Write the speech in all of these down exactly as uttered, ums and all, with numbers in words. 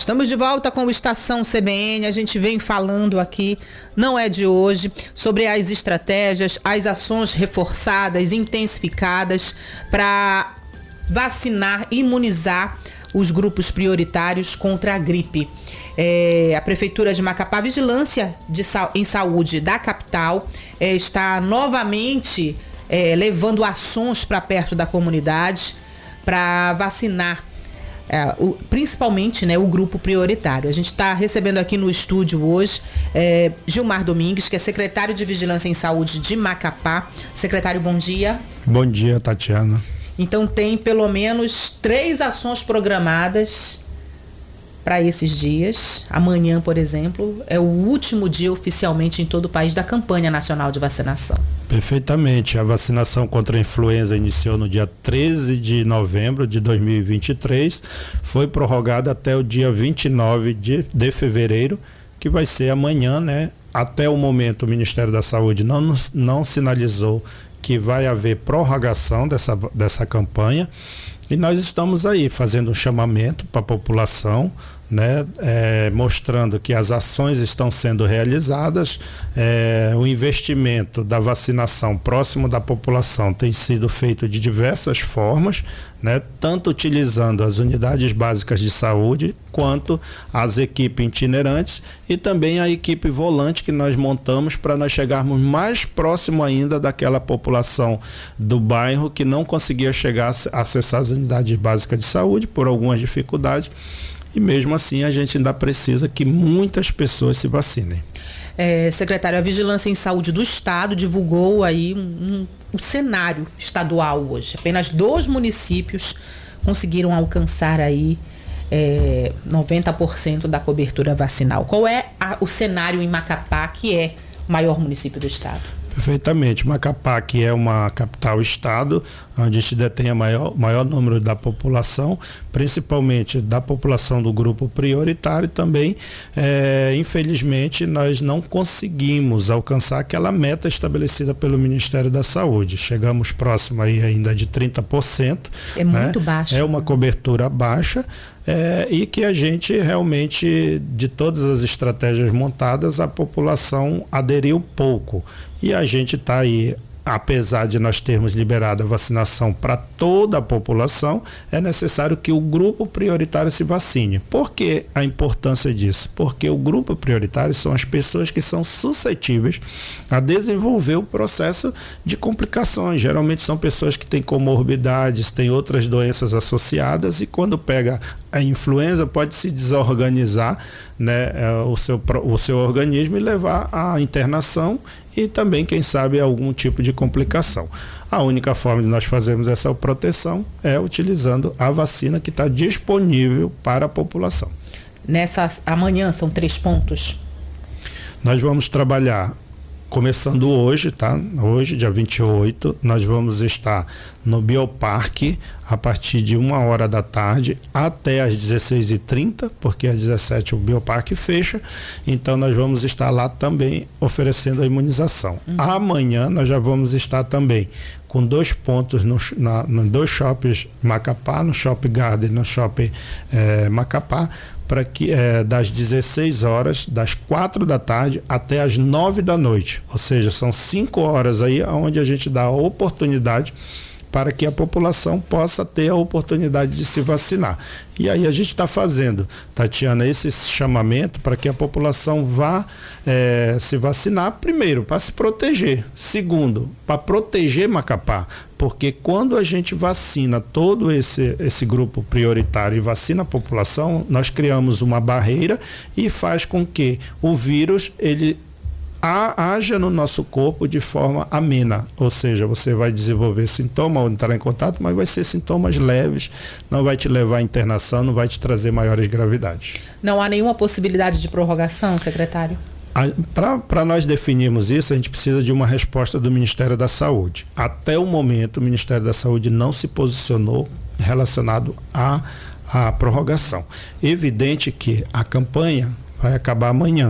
Estamos de volta com o Estação C B N. A gente vem falando aqui, não é de hoje, sobre as estratégias, as ações reforçadas, intensificadas para vacinar, imunizar os grupos prioritários contra a gripe. É, a Prefeitura de Macapá, Vigilância de, em Saúde da capital, é, está novamente é, levando ações para perto da comunidade para vacinar É, o, principalmente, né, o grupo prioritário. A gente está recebendo aqui no estúdio hoje é, Gilmar Domingues, que é secretário de Vigilância em Saúde de Macapá. Secretário, bom dia. Bom dia, Tatiana. Então tem pelo menos três ações programadas para esses dias. Amanhã, por exemplo, é o último dia oficialmente em todo o país da campanha nacional de vacinação. Perfeitamente. A vacinação contra a influenza iniciou no dia treze de novembro de dois mil e vinte e três, foi prorrogada até o dia vinte e nove de, de fevereiro, que vai ser amanhã, né? Até o momento o Ministério da Saúde não, não sinalizou que vai haver prorrogação dessa, dessa campanha, e nós estamos aí fazendo um chamamento para a população, né, é, mostrando que as ações estão sendo realizadas, é, o investimento da vacinação próximo da população tem sido feito de diversas formas, né, tanto utilizando as unidades básicas de saúde, quanto as equipes itinerantes e também a equipe volante que nós montamos para nós chegarmos mais próximo ainda daquela população do bairro que não conseguia chegar a acessar as unidades básicas de saúde por algumas dificuldades. E mesmo assim a gente ainda precisa que muitas pessoas se vacinem. É, secretário, a Vigilância em Saúde do Estado divulgou aí um, um, um cenário estadual hoje. Apenas dois municípios conseguiram alcançar aí é, noventa por cento da cobertura vacinal. Qual é a, o cenário em Macapá, que é o maior município do estado? Perfeitamente. Macapá, que é uma capital-estado, onde a gente detém o maior, maior número da população, principalmente da população do grupo prioritário também, é, infelizmente, nós não conseguimos alcançar aquela meta estabelecida pelo Ministério da Saúde. Chegamos próximo aí ainda de trinta por cento. É né? muito baixo. É uma cobertura baixa. É, e que a gente realmente, de todas as estratégias montadas, a população aderiu pouco. E a gente está aí, apesar de nós termos liberado a vacinação para toda a população, é necessário que o grupo prioritário se vacine. Por que a importância disso? Porque o grupo prioritário são as pessoas que são suscetíveis a desenvolver o processo de complicações. Geralmente são pessoas que têm comorbidades, têm outras doenças associadas, e quando pega a influenza pode se desorganizar, né, o seu, o seu organismo e levar à internação e também, quem sabe, algum tipo de complicação. A única forma de nós fazermos essa proteção é utilizando a vacina que está disponível para a população. Nessa, amanhã são três pontos? Nós vamos trabalhar começando hoje, tá? Hoje, dia vinte e oito, nós vamos estar no Bioparque a partir de uma hora da tarde até às dezesseis e trinta, porque às dezessete o Bioparque fecha, então nós vamos estar lá também oferecendo a imunização. Uhum. Amanhã nós já vamos estar também com dois pontos no, na, no dois shoppings Macapá, no Shopping Garden e no Shopping eh, Macapá, para que é, das dezesseis horas, das quatro da tarde até as nove da noite. Ou seja, são cinco horas aí onde a gente dá a oportunidade para que a população possa ter a oportunidade de se vacinar. E aí a gente está fazendo, Tatiana, esse chamamento para que a população vá é, se vacinar, primeiro, para se proteger. Segundo, para proteger Macapá. Porque quando a gente vacina todo esse, esse grupo prioritário e vacina a população, nós criamos uma barreira e faz com que o vírus, ele haja no nosso corpo de forma amena, ou seja, você vai desenvolver sintoma ao entrar em contato, mas vai ser sintomas leves, não vai te levar à internação, não vai te trazer maiores gravidades. Não há nenhuma possibilidade de prorrogação, secretário? Para nós definirmos isso, a gente precisa de uma resposta do Ministério da Saúde. Até o momento, o Ministério da Saúde não se posicionou relacionado à, à prorrogação. Evidente que a campanha vai acabar amanhã,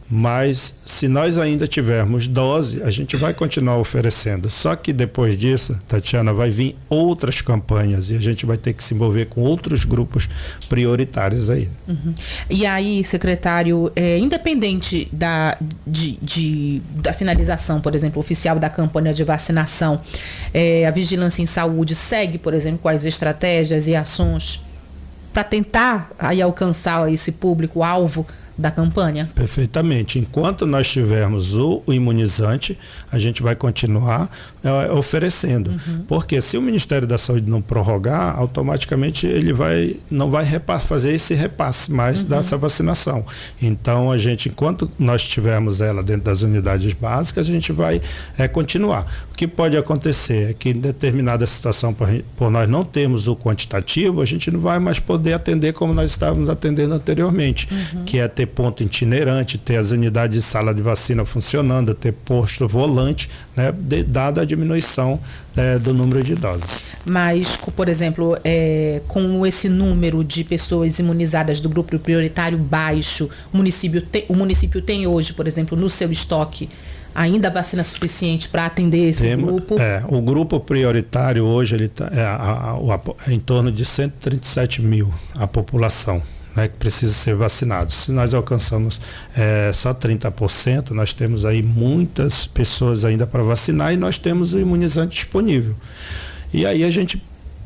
Mas se nós ainda tivermos dose, a gente vai continuar oferecendo. Só que depois disso, Tatiana, vai vir outras campanhas e a gente vai ter que se envolver com outros grupos prioritários aí. Uhum. E aí, secretário, é, independente da, de, de, da finalização, por exemplo, oficial da campanha de vacinação, é, a Vigilância em Saúde segue, por exemplo, com as estratégias e ações para tentar aí alcançar esse público-alvo da campanha? Perfeitamente. Enquanto nós tivermos o, o imunizante, a gente vai continuar é, oferecendo. Uhum. Porque se o Ministério da Saúde não prorrogar, automaticamente ele vai, não vai fazer esse repasse mais uhum. dessa vacinação. Então, a gente, enquanto nós tivermos ela dentro das unidades básicas, a gente vai é, continuar. O que pode acontecer é que em determinada situação, por, por nós não termos o quantitativo, a gente não vai mais poder atender como nós estávamos atendendo anteriormente, uhum. que é ter ponto itinerante, ter as unidades de sala de vacina funcionando, ter posto volante, né, de, dada a diminuição é, do número de doses. Mas, por exemplo, é, com esse número de pessoas imunizadas do grupo prioritário baixo, o município tem, o município tem hoje, por exemplo, no seu estoque, ainda vacina suficiente para atender esse Temos, grupo? É, o grupo prioritário hoje ele tá, é, a, a, a, é em torno de cento e trinta e sete mil a população. Né, que precisa ser vacinado. Se nós alcançamos é, só trinta por cento, nós temos aí muitas pessoas ainda para vacinar e nós temos o imunizante disponível. E aí a gente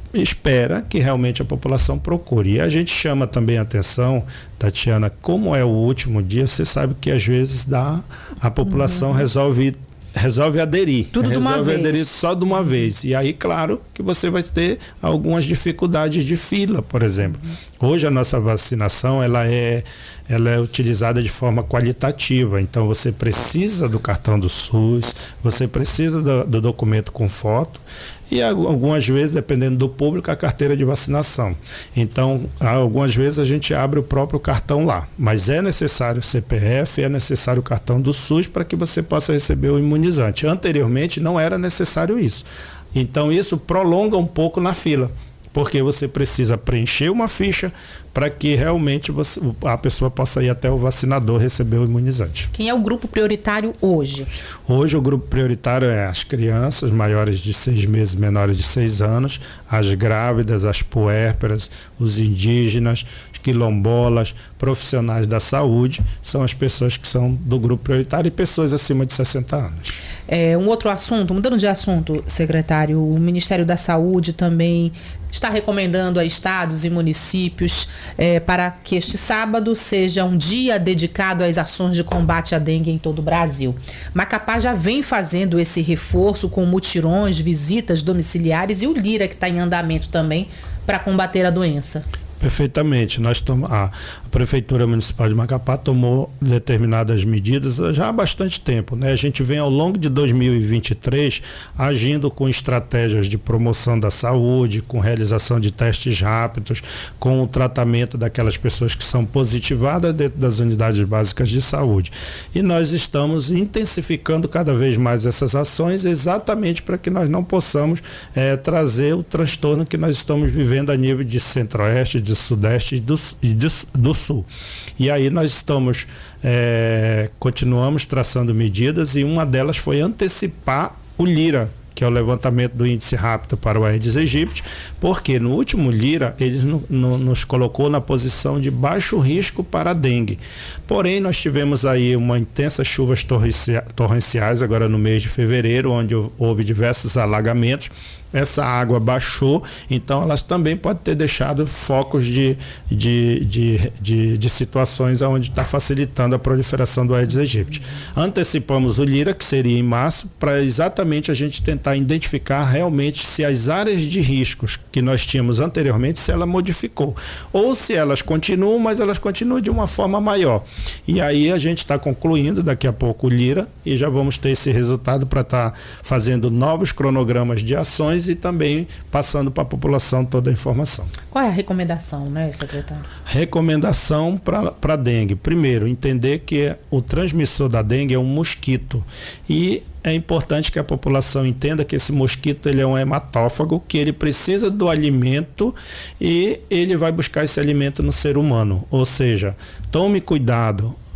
espera que realmente a população procure. E a gente chama também a atenção, Tatiana, como é o último dia, você sabe que às vezes dá, a população uhum. resolve resolve aderir. Tudo resolve de uma vez. aderir só de uma vez. E aí, claro, que você vai ter algumas dificuldades de fila, por exemplo. Uhum. Hoje a nossa vacinação, ela é, ela é utilizada de forma qualitativa. Então, você precisa do cartão do SUS, você precisa do, do documento com foto e algumas vezes, dependendo do público, a carteira de vacinação. Então, algumas vezes a gente abre o próprio cartão lá, mas é necessário o C P F, é necessário o cartão do SUS para que você possa receber o imunizante. Anteriormente não era necessário isso. Então, isso prolonga um pouco na fila, porque você precisa preencher uma ficha para que realmente você, a pessoa possa ir até o vacinador receber o imunizante. Quem é o grupo prioritário hoje? Hoje o grupo prioritário é as crianças maiores de seis meses, menores de seis anos, as grávidas, as puérperas, os indígenas, os quilombolas, profissionais da saúde, são as pessoas que são do grupo prioritário e pessoas acima de sessenta anos. É, um outro assunto, mudando de assunto, secretário, o Ministério da Saúde também está recomendando a estados e municípios é, para que este sábado seja um dia dedicado às ações de combate à dengue em todo o Brasil. Macapá já vem fazendo esse reforço com mutirões, visitas domiciliares e o Lira que está em andamento também para combater a doença. Perfeitamente. Nós tom... a, a Prefeitura Municipal de Macapá tomou determinadas medidas já há bastante tempo, né? A gente vem ao longo de dois mil e vinte e três agindo com estratégias de promoção da saúde, com realização de testes rápidos, com o tratamento daquelas pessoas que são positivadas dentro das unidades básicas de saúde. E nós estamos intensificando cada vez mais essas ações exatamente para que nós não possamos é, trazer o transtorno que nós estamos vivendo a nível de Centro-Oeste, de Sudeste e do, e do, do Sul. E aí nós estamos, é, continuamos traçando medidas e uma delas foi antecipar o Lira, que é o levantamento do índice rápido para o Aedes aegypti, porque no último Lira ele no, no, nos colocou na posição de baixo risco para a dengue. Porém, nós tivemos aí uma intensa chuvas torrenciais agora no mês de fevereiro, onde houve diversos alagamentos. Essa água baixou, então elas também podem ter deixado focos de, de, de, de, de situações onde está facilitando a proliferação do Aedes aegypti. Antecipamos o Lira, que seria em março, para exatamente a gente tentar identificar realmente se as áreas de riscos que nós tínhamos anteriormente, se ela modificou, ou se elas continuam, mas elas continuam de uma forma maior. E aí a gente está concluindo daqui a pouco o Lira e já vamos ter esse resultado para estar tá fazendo novos cronogramas de ações e também passando para a população toda a informação. Qual é a recomendação, né, secretário? Recomendação para a dengue. Primeiro, entender que o transmissor da dengue é um mosquito e é importante que a população entenda que esse mosquito ele é um hematófago, que ele precisa do alimento e ele vai buscar esse alimento no ser humano. Ou seja, tome cuidado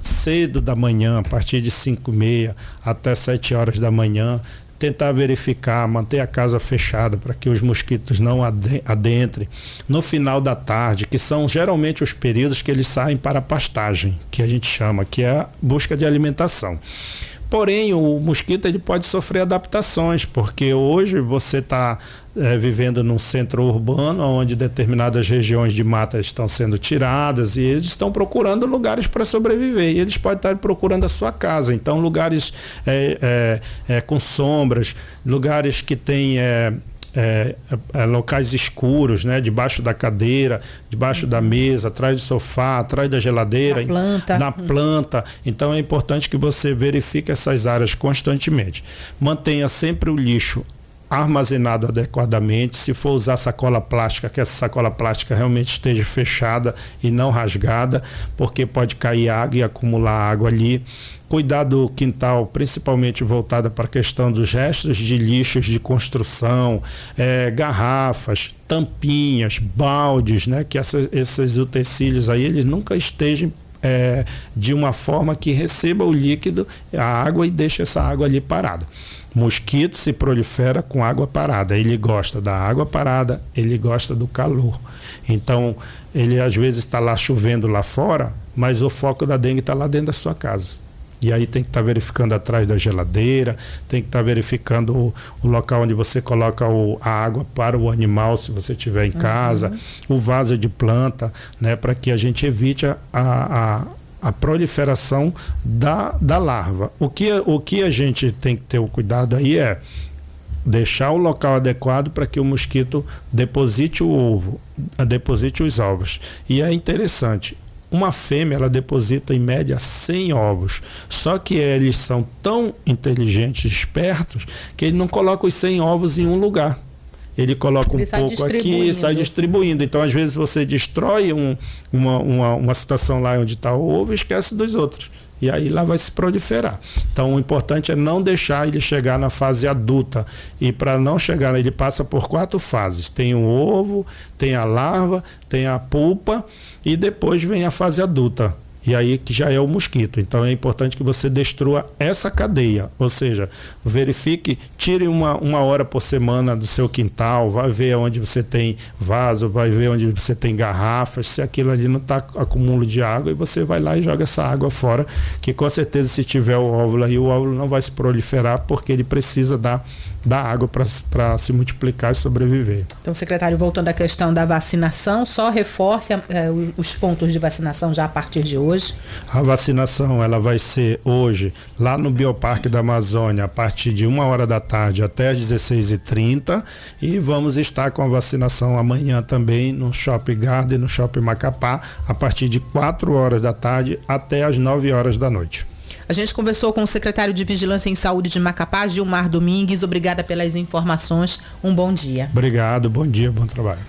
cedo da manhã, a partir de cinco e meia até sete horas da manhã, tentar verificar, manter a casa fechada para que os mosquitos não adentrem. No final da tarde, que são geralmente os períodos que eles saem para a pastagem, que a gente chama, que é a busca de alimentação. Porém, o mosquito ele pode sofrer adaptações, porque hoje você está é, vivendo num centro urbano, onde determinadas regiões de mata estão sendo tiradas e eles estão procurando lugares para sobreviver. E eles podem estar procurando a sua casa. Então, lugares é, é, é, com sombras, lugares que têm... É, É, é, locais escuros, né? Debaixo da cadeira, debaixo da mesa, atrás do sofá, atrás da geladeira, na planta. na planta. Então é importante que você verifique essas áreas constantemente. Mantenha sempre o lixo armazenado adequadamente. Se for usar sacola plástica, que essa sacola plástica realmente esteja fechada e não rasgada, porque pode cair água e acumular água ali. Cuidar do quintal, principalmente voltada para a questão dos restos de lixos de construção, é, garrafas, tampinhas, baldes, né? Que essa, esses utensílios aí, eles nunca estejam é, de uma forma que receba o líquido, a água, e deixe essa água ali parada. Mosquito se prolifera com água parada. Ele gosta da água parada, ele gosta do calor. Então, ele às vezes está lá chovendo lá fora, mas o foco da dengue está lá dentro da sua casa. E aí tem que estar tá verificando atrás da geladeira, tem que estar tá verificando o, o local onde você coloca o, a água para o animal, se você estiver em casa, uhum. o vaso de planta, né, para que a gente evite a, a, a proliferação da, da larva. O que, o que a gente tem que ter o cuidado aí é deixar o local adequado para que o mosquito deposite o ovo, deposite os ovos. E é interessante, uma fêmea, ela deposita em média cem ovos. Só que eles são tão inteligentes, espertos, que ele não coloca os cem ovos em um lugar. Ele coloca ele um pouco aqui e sai distribuindo. Então, às vezes, você destrói um, uma, uma, uma situação lá onde está o ovo e esquece dos outros. E aí lá vai se proliferar. Então, o importante é não deixar ele chegar na fase adulta. E para não chegar, ele passa por quatro fases. Tem o ovo, tem a larva, tem a pulpa e depois vem a fase adulta. E aí que já é o mosquito. Então é importante que você destrua essa cadeia. Ou seja, verifique, tire uma, uma hora por semana do seu quintal, vai ver onde você tem vaso, vai ver onde você tem garrafas, se aquilo ali não está acúmulo de água, e você vai lá e joga essa água fora, que com certeza se tiver o óvulo aí, o óvulo não vai se proliferar, porque ele precisa dar, dar água para se multiplicar e sobreviver. Então, secretário, voltando à questão da vacinação, só reforce é, os pontos de vacinação já a partir de hoje. Hoje. A vacinação ela vai ser hoje lá no Bioparque da Amazônia a partir de uma hora da tarde até às dezesseis e trinta, e vamos estar com a vacinação amanhã também no Shopping Garden, no Shopping Macapá, a partir de quatro horas da tarde até às nove horas da noite. A gente conversou com o secretário de Vigilância em Saúde de Macapá, Gilmar Domingues. Obrigada pelas informações. Um bom dia. Obrigado, bom dia, bom trabalho.